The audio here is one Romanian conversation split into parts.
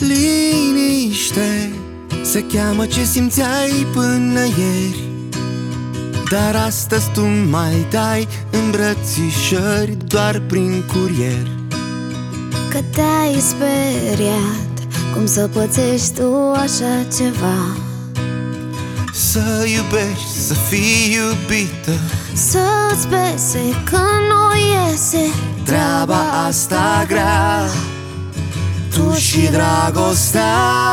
Liniște se cheamă ce simțeai până ieri, dar astăzi tu mai dai îmbrățișări doar prin curier. Că te-ai speriat, cum să pățești tu așa ceva? Să iubești, să fii iubită, să-ți pese că nu iese treaba asta grea, tu și dragostea.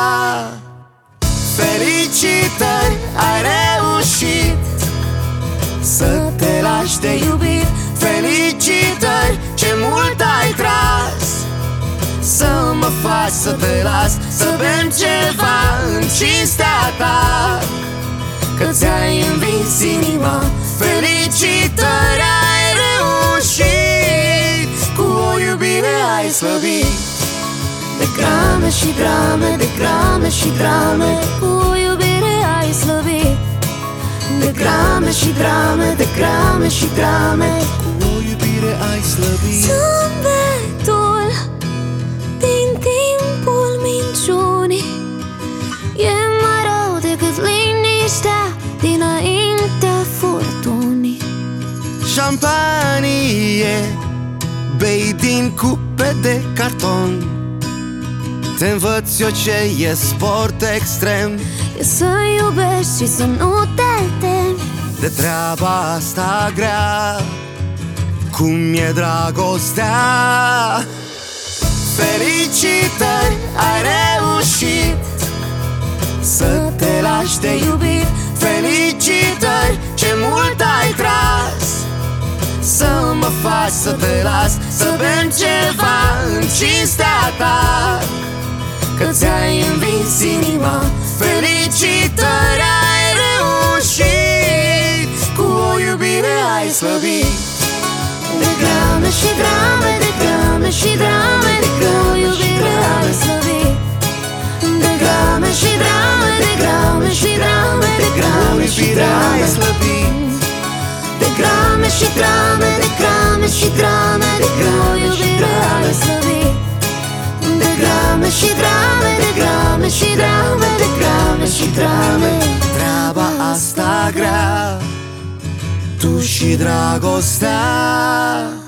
Felicitări, ai reușit să te lași de iubit. Felicitări, ce mult ai tras, să mă faci să te las, să bem ceva în cinstea ta, că ți-ai învins inima. Felicitări, ai reușit, cu o iubire ai slăbit. De grame și drame, de grame și drame, cu o iubire ai slăbit. De grame și drame, de grame și drame, cu o iubire ai slăbit. Zâmbetul din timpul minciunii e mai rău decât liniștea dinaintea furtunii. Șampanie bei din cupe de carton, te învăț eu ce e sport extrem, e să iubești și să nu te temi de treaba asta grea, cum e dragostea. Felicitări, ai reușit să te lași de iubit. Felicitări, ce mult ai tras, să mă faci să te las, să bem ceva în cinstea ta, că ți-ai învins inima. Felicitări, ai reușit, cu o iubire ai slăbit. De grame și drame, de grame și drame, de o iubire ai slăbit. De grame și drame, de grame și drame, de grame și drame slăbit. De grame și drame, de grame și drame, de o iubire ai slăbit. De grame și drame, de grame și drame, de grame și drame, treaba asta grea, tu și dragostea.